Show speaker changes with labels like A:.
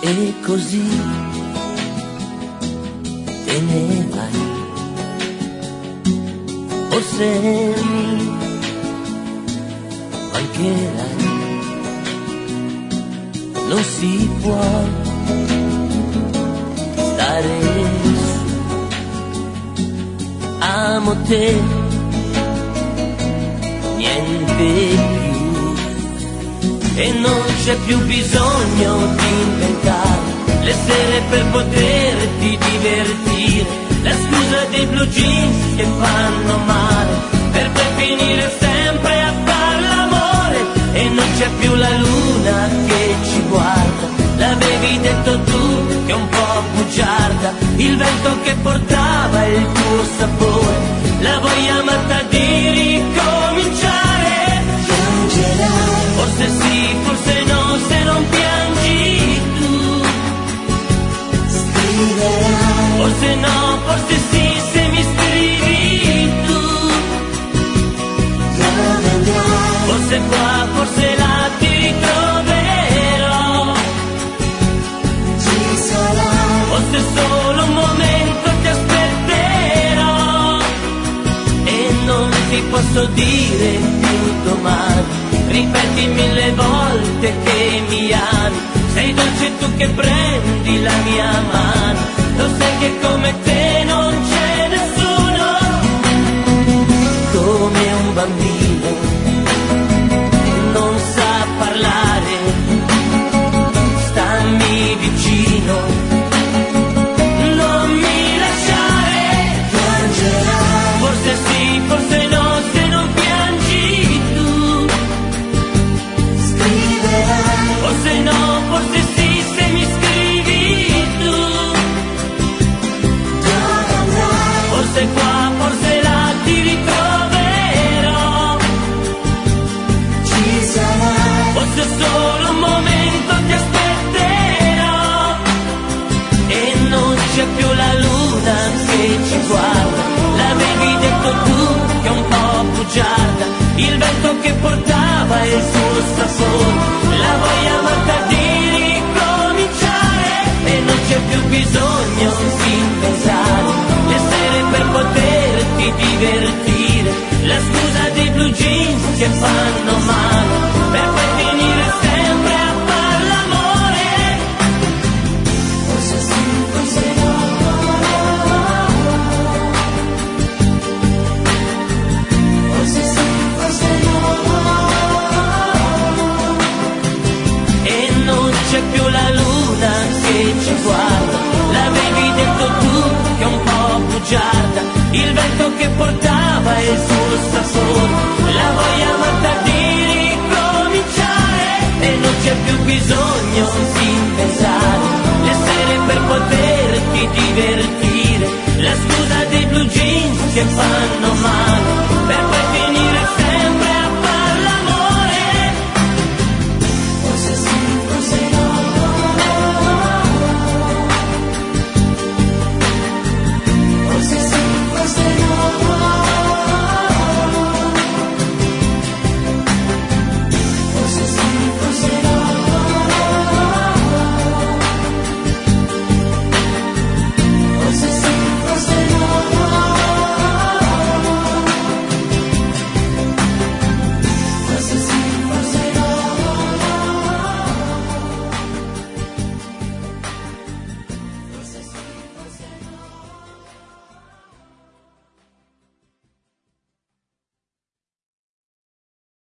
A: E così te ne vai, forse mi mancherai. Non si può stare su, amo te, niente più, e non c'è più bisogno di inventare le sere per poterti divertire, la scusa dei blue jeans che fanno male, per poi finire sempre a far l'amore, e non c'è più la luna che ci guarda, l'avevi detto tu che è un po' bugiarda, il vento che portava il tuo sapore, la voglia matta di ricominciare. Piangerai, forse sì, forse no, se non piangi tu. Scriverai, forse no, forse sì, se mi scrivi tu. Dove andrai, forse qua, forse là ti ritroverò. Ci sarai, forse solo un momento ti aspetterò, e non ti posso dire più domani. Ripeti 1000 volte che mi ami, sei dolce tu che prendi la mia mano, lo sai che come te non c'è nessuno, come un bambino non sa parlare, stammi vicino, non mi lasciare. Piangerai, forse sì, forse no, se non piangi tu. Scriverai, forse no, forse sì, se mi scrivi tu. Dove andrai, forse qua, forse là ti ritroverò. Ci sarai, forse solo un momento ti aspetterò, e non c'è più la luna che ci guarda, l'avevi detto tu che è un po' bugiarda, il vento che portava il suo sapore, la voglia matta di ricominciare, e non c'è più bisogno di inventare le sere per poterti divertire, la scusa dei blue jeans che fanno male,